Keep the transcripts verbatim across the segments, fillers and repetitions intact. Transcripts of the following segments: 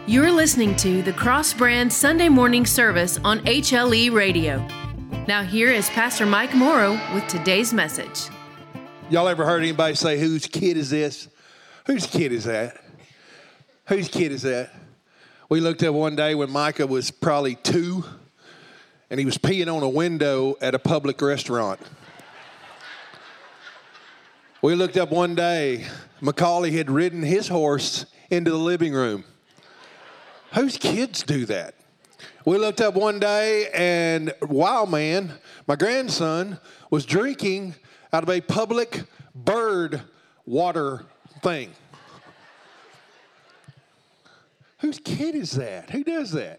You're listening to the Cross Brand Sunday morning service on H L E Radio. Now here is Pastor Mike Morrow with today's message. Y'all ever heard anybody say, whose kid is this? Whose kid is that? Whose kid is that? We looked up one day when Micah was probably two, and he was peeing on a window at a public restaurant. We looked up one day, Macaulay had ridden his horse into the living room. Whose kids do that? We looked up one day, and wow, man, my grandson was drinking out of a public bird water thing. Whose kid is that? Who does that?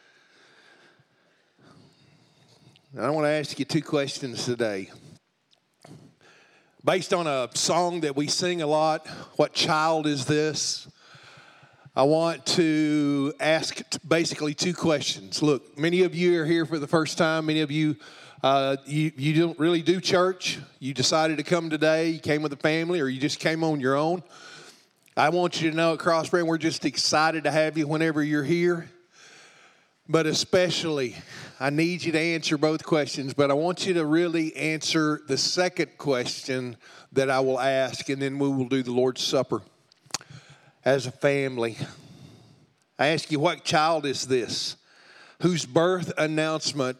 And I want to ask you two questions today. Based on a song that we sing a lot, what child is this? I want to ask basically two questions. Look, many of you are here for the first time. Many of you, uh, you, you don't really do church. You decided to come today. You came with a family, or you just came on your own. I want you to know at Cross Brand, we're just excited to have you whenever you're here. But especially, I need you to answer both questions, but I want you to really answer the second question that I will ask, and then we will do the Lord's Supper as a family. I ask you, what child is this whose birth announcement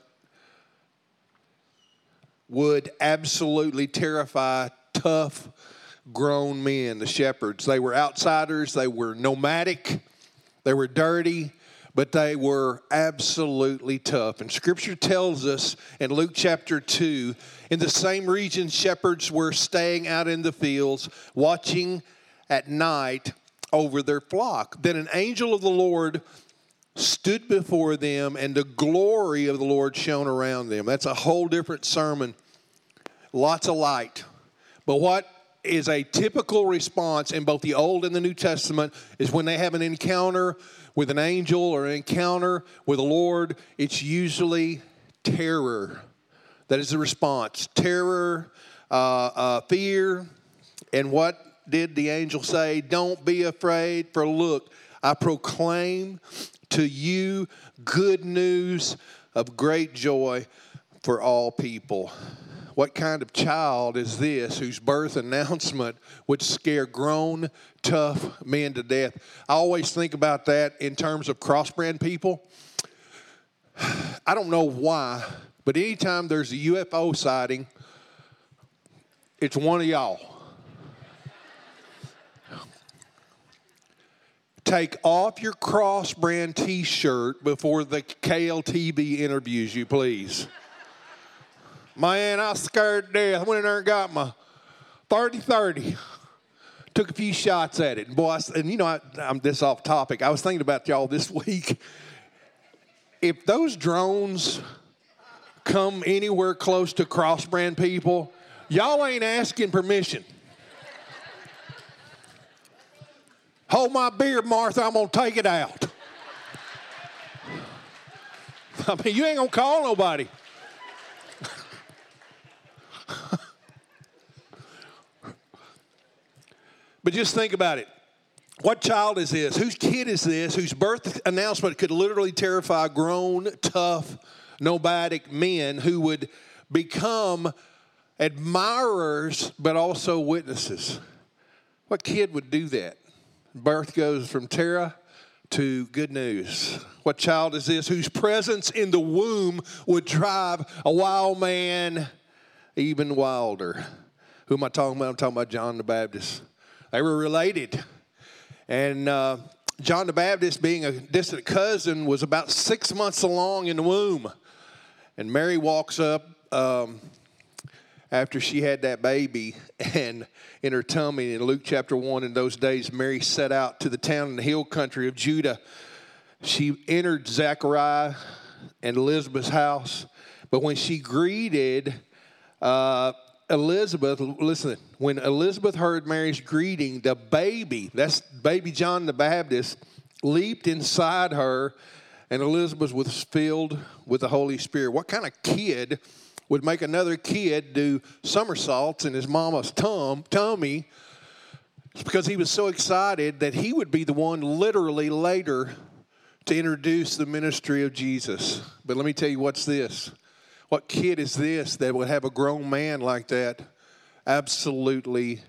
would absolutely terrify tough grown men, the shepherds? They were outsiders, they were nomadic, they were dirty, but they were absolutely tough. And Scripture tells us in Luke chapter two, in the same region, shepherds were staying out in the fields, watching at night over their flock. Then an angel of the Lord stood before them, and the glory of the Lord shone around them. That's a whole different sermon. Lots of light. But what is a typical response in both the Old and the New Testament is when they have an encounter with an angel or an encounter with the Lord, it's usually terror. That is the response. Terror, uh, uh, fear, and what did the angel say? Don't be afraid, for look, I proclaim to you good news of great joy for all people. What kind of child is this whose birth announcement would scare grown, tough men to death? I always think about that in terms of cross-brand people. I don't know why, but anytime there's a U F O sighting, it's one of y'all. Take off your cross-brand T-shirt before the K L T V interviews you, please. Man, I was scared to death. I went in there and got my thirty thirty. Took a few shots at it. And boy, I, and you know, I, I'm this off topic. I was thinking about y'all this week. If those drones come anywhere close to cross-brand people, y'all ain't asking permission. Hold my beer, Martha, I'm going to take it out. I mean, you ain't going to call nobody. But just think about it. What child is this? Whose kid is this whose birth announcement could literally terrify grown, tough, nomadic men who would become admirers but also witnesses? What kid would do that? Birth goes from terror to good news. What child is this whose presence in the womb would drive a wild man even wilder? Who am I talking about? I'm talking about John the Baptist. They were related. And uh, John the Baptist, being a distant cousin, was about six months along in the womb. And Mary walks up um, after she had that baby, and in her tummy, in Luke chapter one, in those days, Mary set out to the town in the hill country of Judah. She entered Zechariah and Elizabeth's house, but when she greeted uh, Elizabeth, listen, when Elizabeth heard Mary's greeting, the baby, that's baby John the Baptist, leaped inside her, and Elizabeth was filled with the Holy Spirit. What kind of kid would make another kid do somersaults in his mama's tum, tummy? It's because he was so excited that he would be the one literally later to introduce the ministry of Jesus. But let me tell you what's this. What kid is this that would have a grown man like that? Absolutely.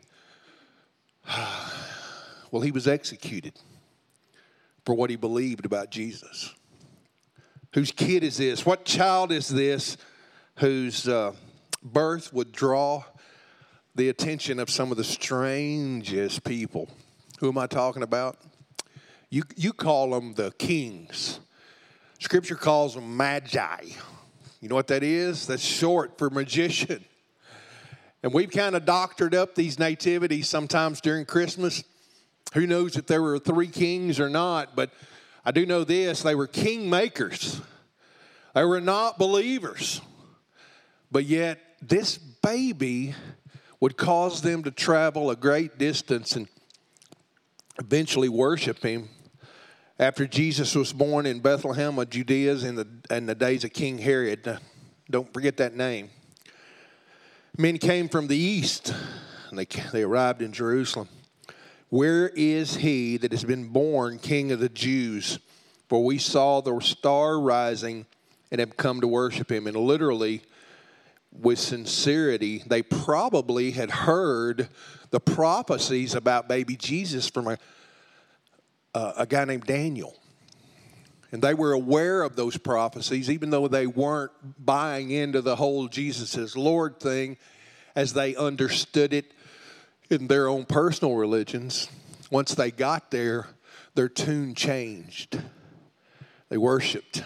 Well, he was executed for what he believed about Jesus. Whose kid is this? What child is this whose uh, birth would draw the attention of some of the strangest people? Who am I talking about? You, you call them the kings. Scripture calls them magi. You know what that is? That's short for magician. And we've kind of doctored up these nativities sometimes during Christmas. Who knows if there were three kings or not, but I do know this, they were king makers. They were not believers. But yet this baby would cause them to travel a great distance and eventually worship him. After Jesus was born in Bethlehem of Judea in the, in the days of King Herod, don't forget that name. Men came from the east, and they, they arrived in Jerusalem. Where is he that has been born King of the Jews? For we saw the star rising and have come to worship him. And literally, with sincerity, they probably had heard the prophecies about baby Jesus from a, uh, a guy named Daniel. And they were aware of those prophecies, even though they weren't buying into the whole Jesus is Lord thing as they understood it in their own personal religions. Once they got there, their tune changed. They worshiped.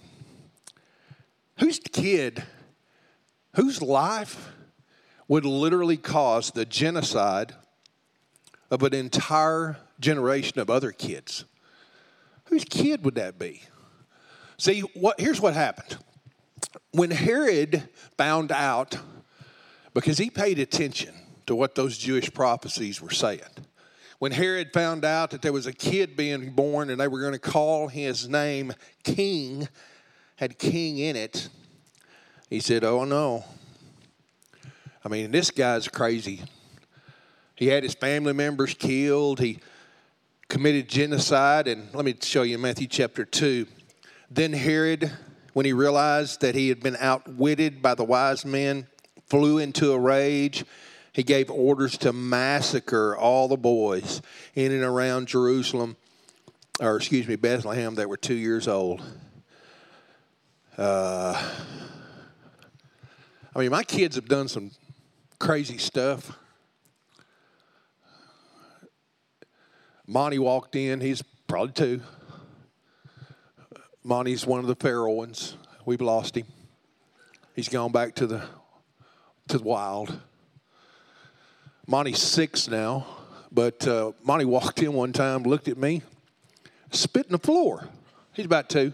Whose kid, whose life would literally cause the genocide of an entire generation of other kids? Whose kid would that be? See, what, here's what happened. When Herod found out, because he paid attention to what those Jewish prophecies were saying. When Herod found out that there was a kid being born and they were going to call his name King, had King in it, he said, oh no. I mean, this guy's crazy. He had his family members killed. He committed genocide. And let me show you Matthew chapter two. Then Herod, when he realized that he had been outwitted by the wise men, flew into a rage. He gave orders to massacre all the boys in and around Jerusalem, or excuse me, Bethlehem, that were two years old. Uh, I mean, my kids have done some crazy stuff. Monty walked in. He's probably two. Monty's one of the feral ones. We've lost him. He's gone back to the to the wild. Monty's six now, but uh, Monty walked in one time, looked at me, spit in the floor. He's about two.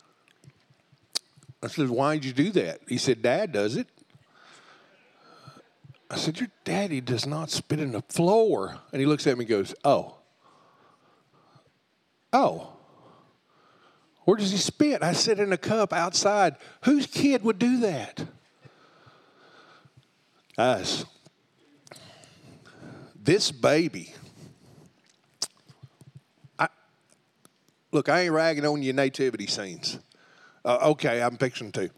I said, why did you do that? He said, Dad does it. I said, your daddy does not spit in the floor. And he looks at me and goes, oh. Oh. Where does he spit? I said, in a cup outside. Whose kid would do that? Us. This baby. I, look, I ain't ragging on your nativity scenes. Uh, okay, I'm fixing to.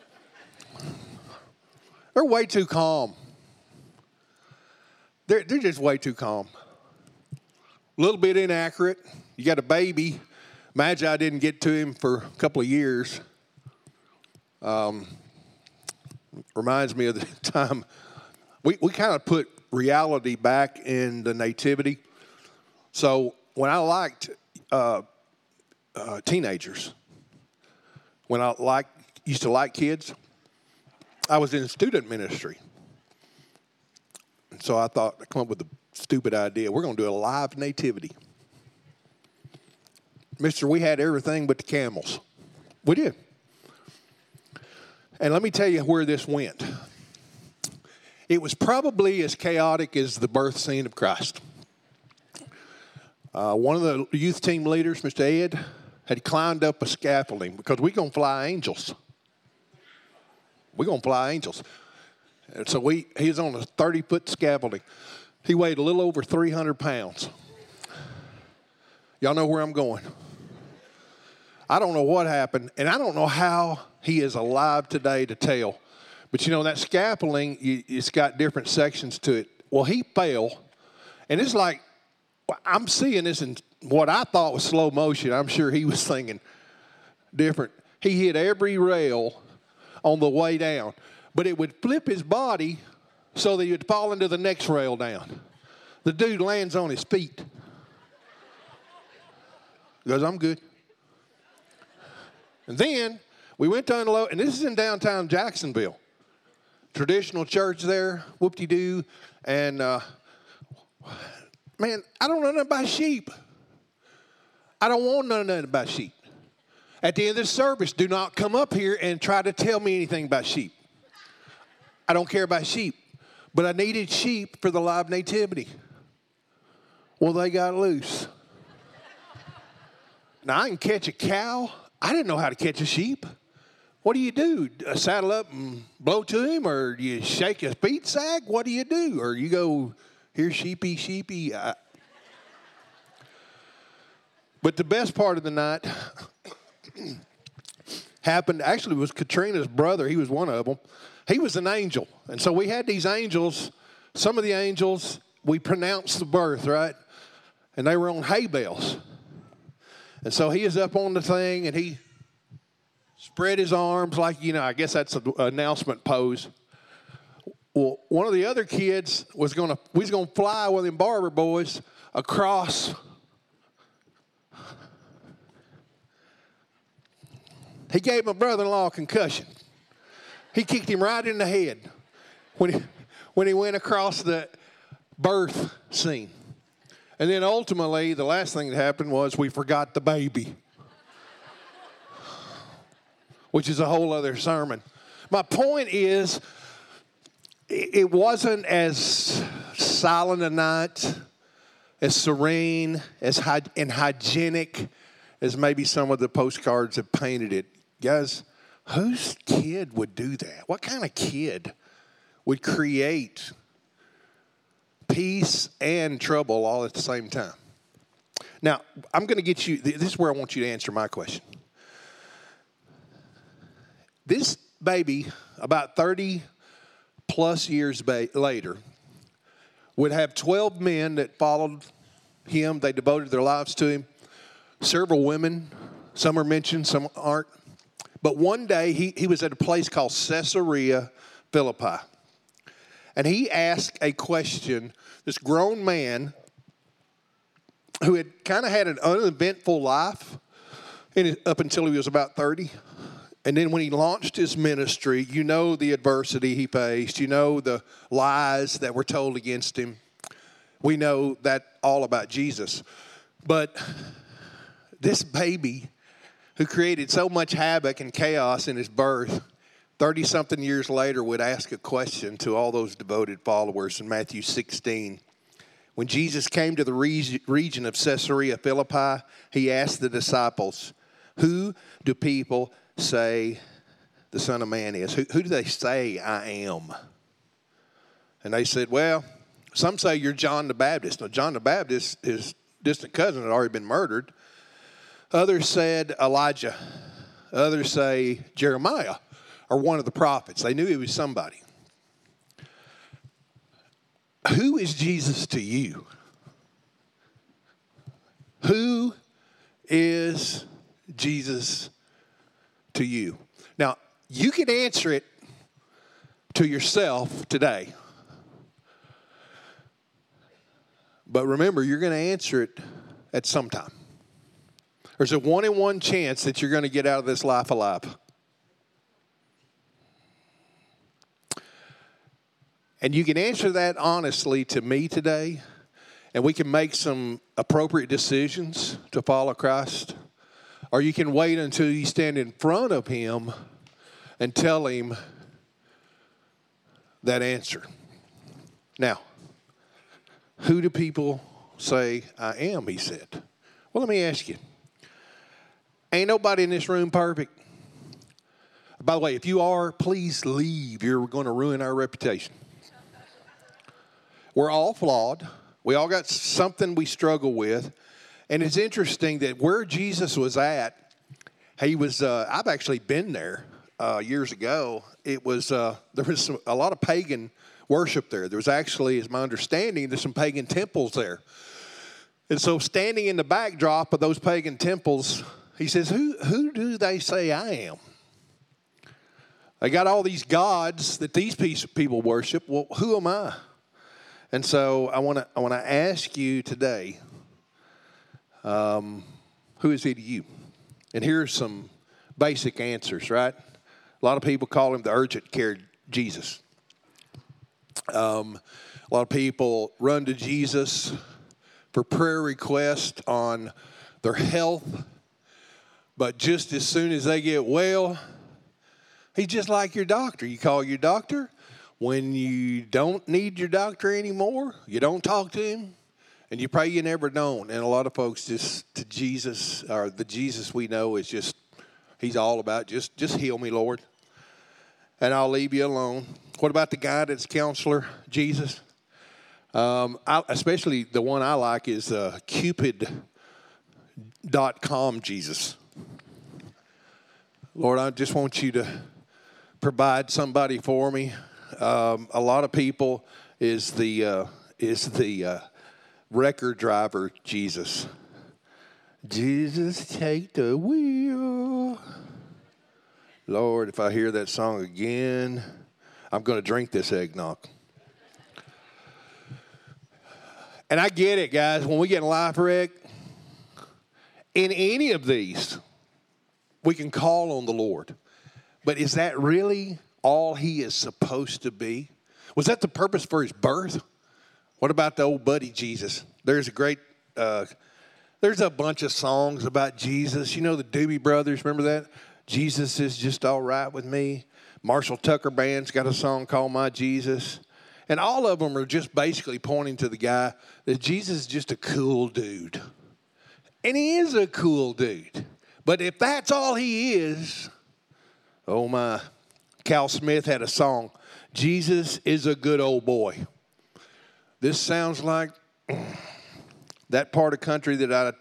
They're way too calm. They're, they're just way too calm. A little bit inaccurate. You got a baby. Magi didn't get to him for a couple of years. Um, reminds me of the time we, we kind of put reality back in the nativity. So when I liked uh, uh, teenagers, when I like used to like kids, I was in student ministry. And so I thought, I come up with a stupid idea. We're going to do a live nativity. Mister, we had everything but the camels. We did. And let me tell you where this went. It was probably as chaotic as the birth scene of Christ. Uh, one of the youth team leaders, Mister Ed, had climbed up a scaffolding because we're going to fly angels. We're going to fly angels. And so we, he was on a thirty-foot scaffolding. He weighed a little over three hundred pounds. Y'all know where I'm going. I don't know what happened, and I don't know how he is alive today to tell. But, you know, that scaffolding, it's got different sections to it. Well, he fell, and it's like, I'm seeing this in what I thought was slow motion. I'm sure he was thinking different. He hit every rail on the way down, but it would flip his body so that he would fall into the next rail down. The dude lands on his feet. He goes, I'm good. And then we went to unload, and this is in downtown Jacksonville. Traditional church there, whoop-de-doo. And, uh, man, I don't know nothing about sheep. I don't want to know nothing about sheep. At the end of the service, do not come up here and try to tell me anything about sheep. I don't care about sheep. But I needed sheep for the live nativity. Well, they got loose. Now, I can catch a cow. I didn't know how to catch a sheep. What do you do? Uh, saddle up and blow to him, or do you shake his feet sag? What do you do? Or you go, here, sheepy, sheepy. I... But the best part of the night happened, actually, was Katrina's brother. He was one of them. He was an angel. And so we had these angels. Some of the angels, we pronounced the birth, right? And they were on hay bales. And so he is up on the thing, and he spread his arms like, you know, I guess that's an announcement pose. Well, one of the other kids was going to, we was going to fly with them Barber boys across. He gave my brother-in-law a concussion. He kicked him right in the head when he, when he went across the birth scene. And then ultimately, the last thing that happened was we forgot the baby, which is a whole other sermon. My point is, it wasn't as silent a night, as serene, as hy- and hygienic as maybe some of the postcards have painted it. Guys, whose kid would do that? What kind of kid would create peace and trouble all at the same time? Now, I'm going to get you, this is where I want you to answer my question. This baby, about thirty plus years ba- later, would have twelve men that followed him. They devoted their lives to him. Several women, some are mentioned, some aren't. But one day, he, he was at a place called Caesarea Philippi. And he asked a question, this grown man who had kind of had an uneventful life in it, up until he was about thirty. And then when he launched his ministry, you know the adversity he faced. You know the lies that were told against him. We know that all about Jesus. But this baby who created so much havoc and chaos in his birth, thirty-something years later would ask a question to all those devoted followers in Matthew sixteen. When Jesus came to the region of Caesarea Philippi, he asked the disciples, who do people say the Son of Man is? Who, who do they say I am? And they said, well, some say you're John the Baptist. Now, John the Baptist, his distant cousin, had already been murdered. Others said Elijah. Others say Jeremiah or one of the prophets. They knew he was somebody. Who is Jesus to you? Who is Jesus to you? Now, you can answer it to yourself today. But remember, you're going to answer it at some time. There's a one in one chance that you're going to get out of this life alive. And you can answer that honestly to me today, and we can make some appropriate decisions to follow Christ. Or you can wait until you stand in front of him and tell him that answer. Now, who do people say I am, he said. Well, let me ask you. Ain't nobody in this room perfect. By the way, if you are, please leave. You're going to ruin our reputation. We're all flawed. We all got something we struggle with. And it's interesting that where Jesus was at, He was, uh, I've actually been there uh, years ago. It was, uh, there was some, a lot of pagan worship there. There was actually, as my understanding, there's some pagan temples there. And so standing in the backdrop of those pagan temples, he says, who, who do they say I am? They got all these gods that these people worship. Well, who am I? And so I want to I want to ask you today, um, who is he to you? And here's some basic answers, right? A lot of people call him the urgent care Jesus. Um, a lot of people run to Jesus for prayer requests on their health, but just as soon as they get well, he's just like your doctor. You call your doctor. When you don't need your doctor anymore, you don't talk to him, and you pray you never known. And a lot of folks just to Jesus, or the Jesus we know is just, he's all about just, just heal me, Lord, and I'll leave you alone. What about the guidance counselor, Jesus? Um, I, especially the one I like is uh, Cupid dot com Jesus. Lord, I just want you to provide somebody for me. Um, a lot of people is the uh, is the uh, record driver Jesus. Jesus, take the wheel. Lord, if I hear that song again, I'm going to drink this eggnog. And I get it, guys. When we get in a life wreck, in any of these, we can call on the Lord. But is that really all he is supposed to be? Was that the purpose for his birth? What about the old buddy Jesus? There's a great, uh, there's a bunch of songs about Jesus. You know the Doobie Brothers, remember that? Jesus is just all right with me. Marshall Tucker Band's got a song called My Jesus. And all of them are just basically pointing to the guy that Jesus is just a cool dude. And he is a cool dude. But if that's all he is, oh my. Cal Smith had a song, Jesus is a good old boy. This sounds like that part of country that I,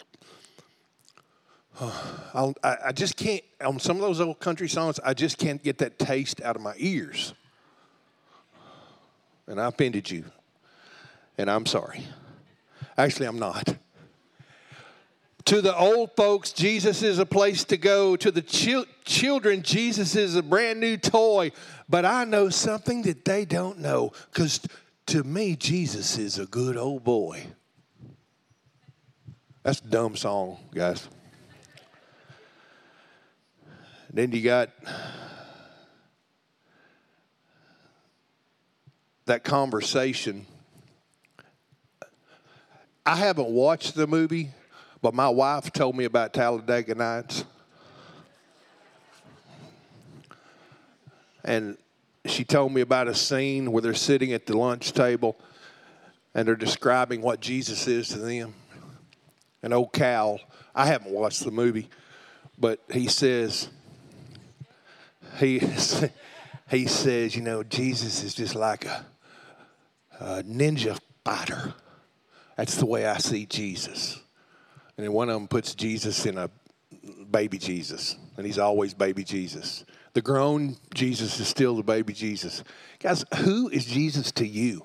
uh, I, I just can't, on some of those old country songs, I just can't get that taste out of my ears. And I offended you. And I'm sorry. Actually, I'm not. To the old folks, Jesus is a place to go. To the chil- children, Jesus is a brand new toy. But I know something that they don't know, because to me, Jesus is a good old boy. That's a dumb song, guys. Then you got that conversation. I haven't watched the movie, but my wife told me about Talladega Nights. And she told me about a scene where they're sitting at the lunch table and they're describing what Jesus is to them. And old Cal, I haven't watched the movie, but he says, he, he says, you know, Jesus is just like a, a ninja fighter. That's the way I see Jesus. And then one of them puts Jesus in a baby Jesus, and he's always baby Jesus. The grown Jesus is still the baby Jesus. Guys, who is Jesus to you?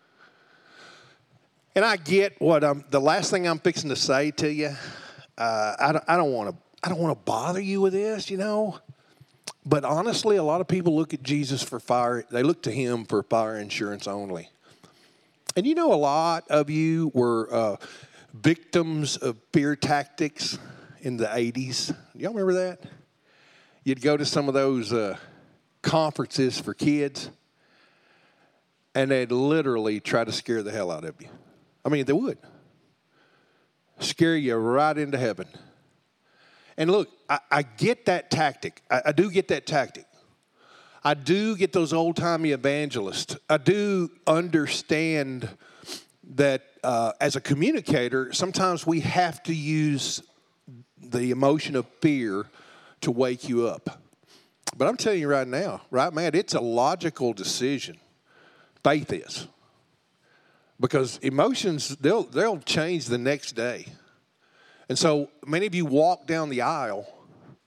And I get what I'm, the last thing I'm fixing to say to you, uh, I don't, I don't want to, I don't want to bother you with this, you know. But honestly, a lot of people look at Jesus for fire. They look to him for fire insurance only. And you know, a lot of you were uh, victims of fear tactics in the eighties. Y'all remember that? You'd go to some of those uh, conferences for kids, and they'd literally try to scare the hell out of you. I mean, they would. Scare you right into heaven. And look, I, I get that tactic. I, I do get that tactic. I do get those old-timey evangelists. I do understand that uh, as a communicator, sometimes we have to use the emotion of fear to wake you up. But I'm telling you right now, right, man, it's a logical decision. Faith is. Because emotions, they'll they'll change the next day. And so many of you walk down the aisle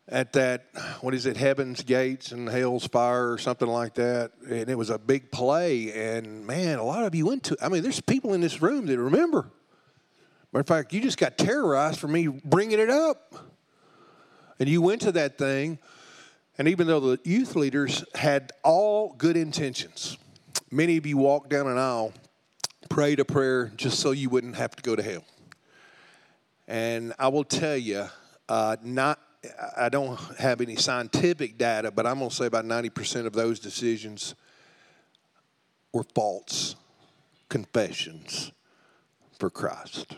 at that, what is it, Heaven's Gates and Hell's Fire or something like that. And it was a big play. And, man, a lot of you went to, I mean, there's people in this room that remember. Matter of fact, you just got terrorized for me bringing it up. And you went to that thing. And even though the youth leaders had all good intentions, many of you walked down an aisle, prayed a prayer just so you wouldn't have to go to hell. And I will tell you, uh, not I don't have any scientific data, but I'm going to say about ninety percent of those decisions were false confessions for Christ.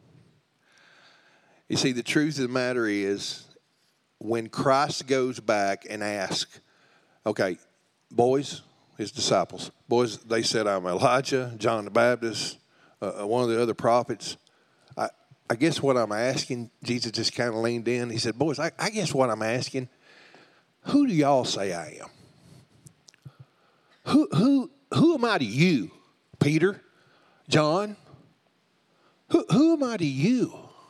You see, the truth of the matter is, when Christ goes back and asks, okay, boys, his disciples, boys, they said, I'm Elijah, John the Baptist, uh, one of the other prophets. I, I guess what I'm asking, Jesus just kind of leaned in. He said, boys, I, I guess what I'm asking, who do y'all say I am? Who, who, who am I to you? Peter? John? Who, who am I to you?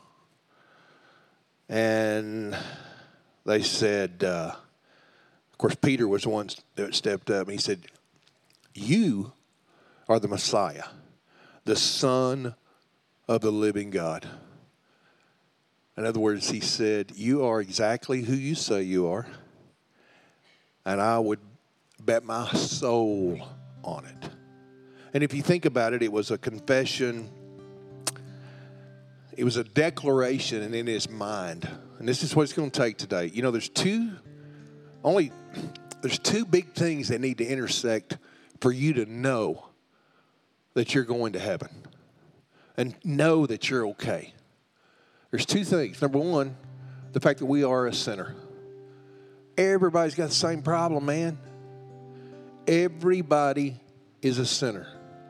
And they said, uh, of course, Peter was the one that stepped up. And he said, you are the Messiah, the Son of the living God. In other words, he said, you are exactly who you say you are. And I would bet my soul on it. And if you think about it, it was a confession. It was a declaration and in his mind. And this is what it's going to take today. You know, there's two, only, there's two big things that need to intersect for you to know that you're going to heaven and know that you're okay. There's two things. Number one, the fact that we are a sinner. Everybody's got the same problem, man. Everybody is a sinner.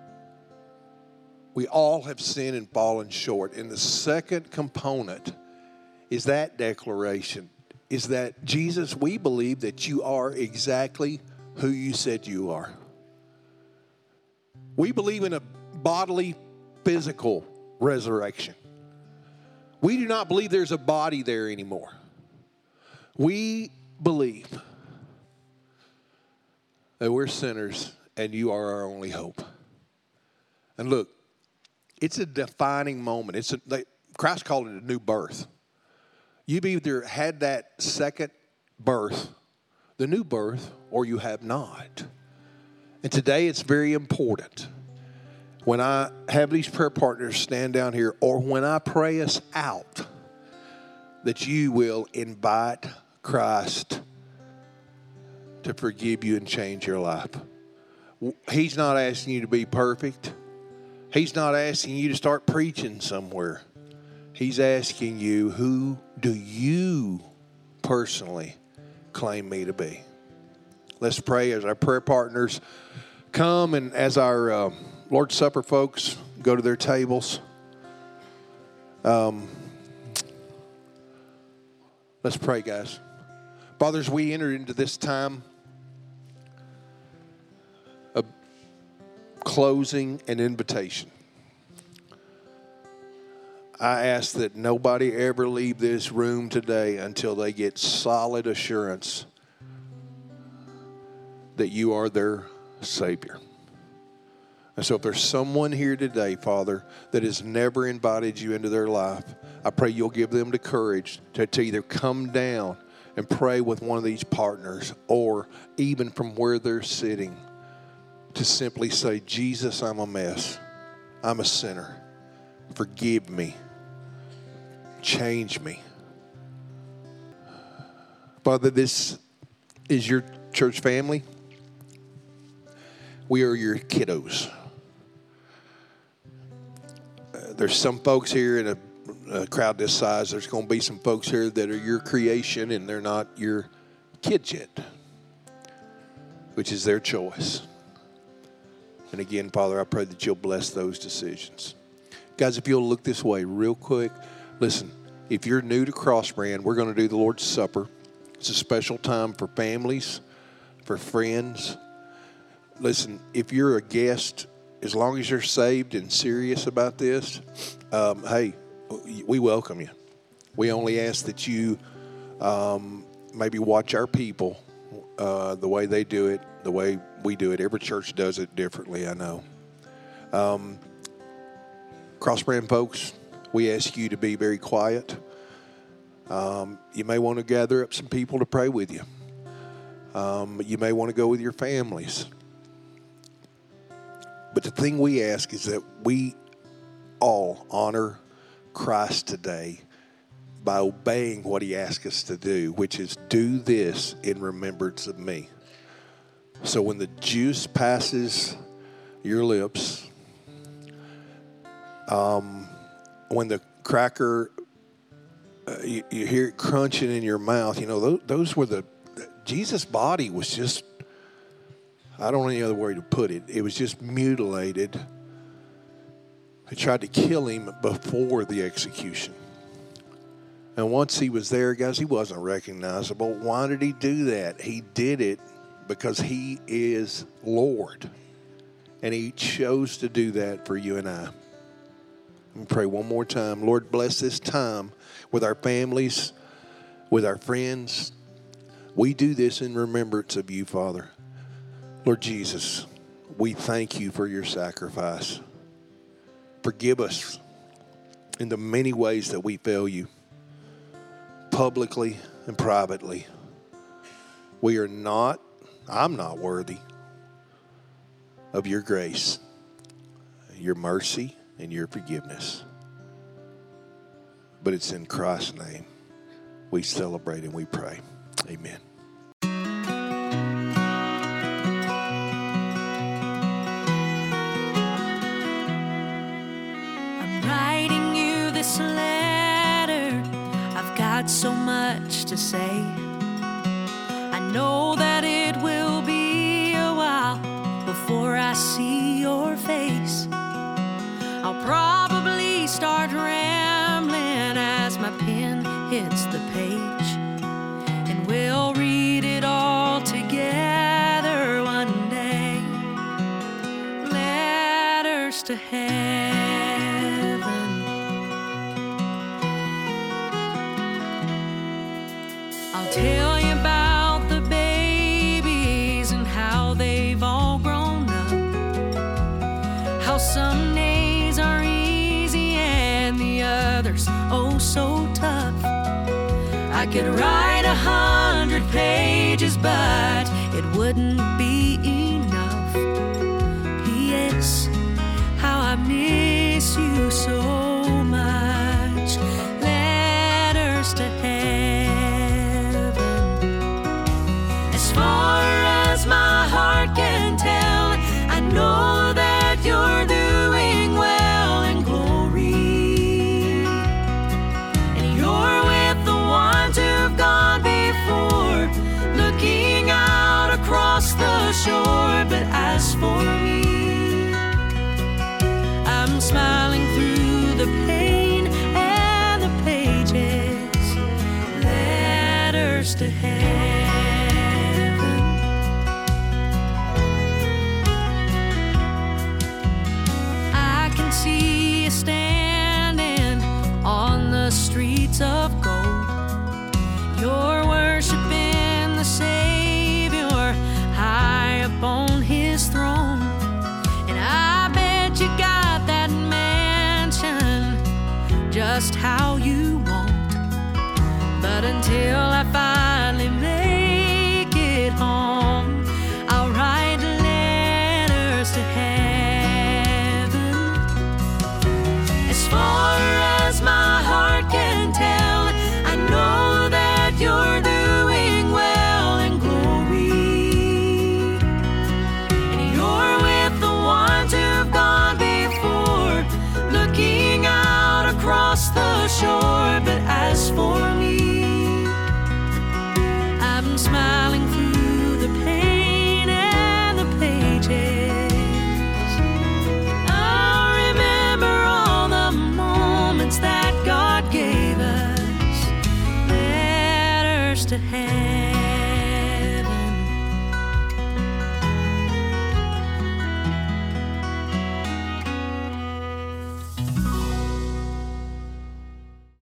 We all have sinned and fallen short. And the second component is that declaration, is that, Jesus, we believe that you are exactly who you said you are. We believe in a bodily, physical resurrection. We do not believe there's a body there anymore. We believe that we're sinners and you are our only hope. And look, it's a defining moment. It's a, they, Christ called it a new birth. You've either had that second birth, the new birth, or you have not. And today it's very important. When I have these prayer partners stand down here, or when I pray us out, that you will invite Christ to forgive you and change your life. He's not asking you to be perfect. He's not asking you to start preaching somewhere. He's asking you, who do you personally claim me to be? Let's pray as our prayer partners come, and as our uh, Lord's Supper folks go to their tables. Um, let's pray, guys. Father, as we enter into this time of closing and invitation, I ask that nobody ever leave this room today until they get solid assurance that you are their Savior. And so if there's someone here today, Father, that has never invited you into their life, I pray you'll give them the courage to, to either come down and pray with one of these partners, or even from where they're sitting, to simply say, Jesus, I'm a mess. I'm a sinner. Forgive me. Change me. Father, this is your church family. We are your kiddos. Uh, there's some folks here in a, a crowd this size. There's going to be some folks here that are your creation and they're not your kids yet, which is their choice. And again, Father, I pray that you'll bless those decisions. Guys, if you'll look this way real quick. Listen, if you're new to Cross Brand, we're going to do the Lord's Supper. It's a special time for families, for friends. Listen, if you're a guest, as long as you're saved and serious about this, um, hey, we welcome you. We only ask that you um, maybe watch our people, uh, the way they do it, the way we do it. Every church does it differently, I know. Um, Cross Brand folks, we ask you to be very quiet. Um, you may want to gather up some people to pray with you. Um, you may want to go with your families. But the thing we ask is that we all honor Christ today by obeying what he asked us to do, which is do this in remembrance of me. So when the juice passes your lips, um, when the cracker, uh, you, you hear it crunching in your mouth, you know, those, those were the, Jesus' body was just, I don't know any other way to put it. It was just mutilated. They tried to kill him before the execution. And once he was there, guys, he wasn't recognizable. Why did he do that? He did it because he is Lord. And he chose to do that for you and I. Let me pray one more time. Lord, bless this time with our families, with our friends. We do this in remembrance of you, Father. Lord Jesus, we thank you for your sacrifice. Forgive us in the many ways that we fail you, publicly and privately. We are not, I'm not worthy of your grace, your mercy, and your forgiveness. But it's in Christ's name we celebrate and we pray. Amen. So much to say. I know that it will be a while before I see your face. I'll probably start rambling as my pen hits the page, and we'll read it all together one day. Letters to heaven. Tell you about the babies and how they've all grown up. How some days are easy and the others oh so tough. I could write a hundred pages, but it wouldn't be enough. P S How I miss you so much. Letters to heaven. As far as my heart can tell, I know that you're doing well in glory. And you're with the ones who've gone before, looking out across the shore. But as for me, I'm smiling through the pain and the pages. Letters to heaven. See you standing on the streets of gold. You're worshiping the Savior high upon his throne. And I bet you got that mansion just how you want. But until I finally make it home, I'll write letters to heaven. As far as my heart can tell, I know that you're doing well in glory. And you're with the ones who've gone before, looking out across the shore. But as for me, I'm smiling through the pain and the pages. That God gave us. Letters to heaven.